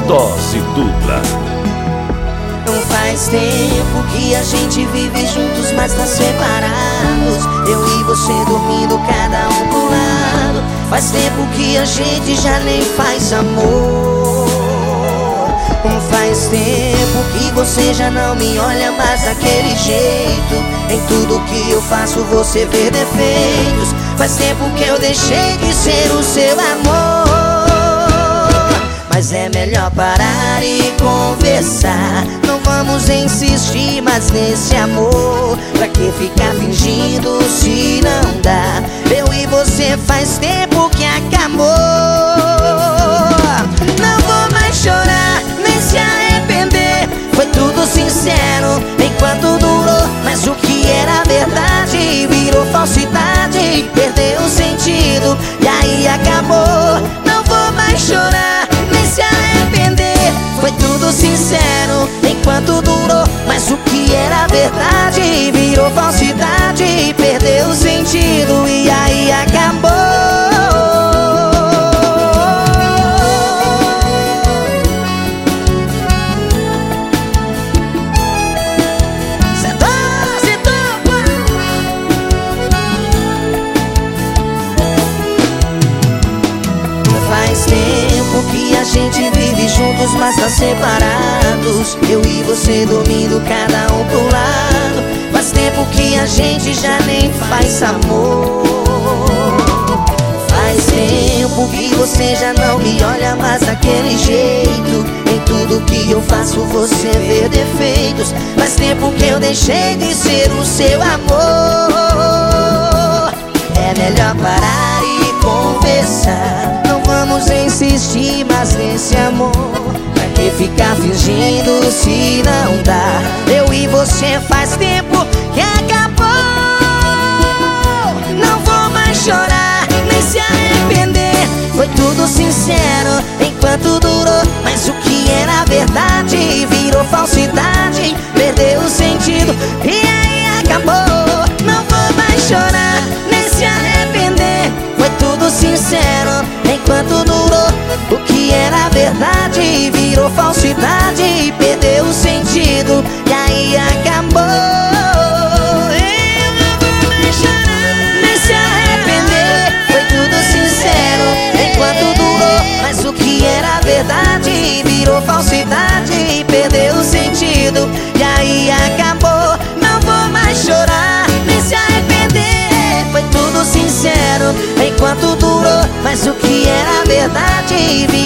Dose dupla. Não faz tempo que a gente vive juntos, mas tá separados. Eu e você dormindo, cada um pro lado. Faz tempo que a gente já nem faz amor. Não faz tempo que você já não me olha mais daquele jeito. Em tudo que eu faço você vê defeitos. Faz tempo que eu deixei de ser o seu amor. Mas é melhor parar e conversar. Não vamos insistir mais nesse amor. Pra que ficar fingindo se não dá? Eu e você faz tempo que acabou. Não vou mais chorar, nem se arrepender. Foi tudo sincero enquanto durou. Mas o que era verdade virou falsidade. Perdeu o sentido e aí acabou. Não vou mais chorar, nem se arrepender. Foi tudo sincero enquanto durou. Mas o que era verdade virou falsidade. Perdeu o sentido e aí acabou. Faz tempo que a gente vive juntos, mas tá separados. Eu e você dormindo, cada um pro lado. Faz tempo que a gente já nem faz amor. Faz tempo que você já não me olha mais daquele jeito. Em tudo que eu faço você vê defeitos. Faz tempo que eu deixei de ser o seu amor. É melhor parar e conversar. Não vamos insistir mais nesse amor. Pra que ficar fingindo se não dá? Eu e você faz tempo que acabou. Não vou mais chorar, nem se arrepender. Foi tudo sincero enquanto durou. Mas o que era verdade virou falsidade. Perdeu o sentido e aí acabou. Não vou mais chorar, nem se arrepender. Foi tudo sincero enquanto durou. O que era verdade virou falsidade. Perdeu o sentido e aí acabou. Eu não vou mais chorar, nem se arrepender. Foi tudo sincero enquanto durou. Mas o que era verdade virou falsidade. Perdeu o sentido e aí acabou. Não vou mais chorar, nem se arrepender. Foi tudo sincero enquanto durou. Mas o que era verdade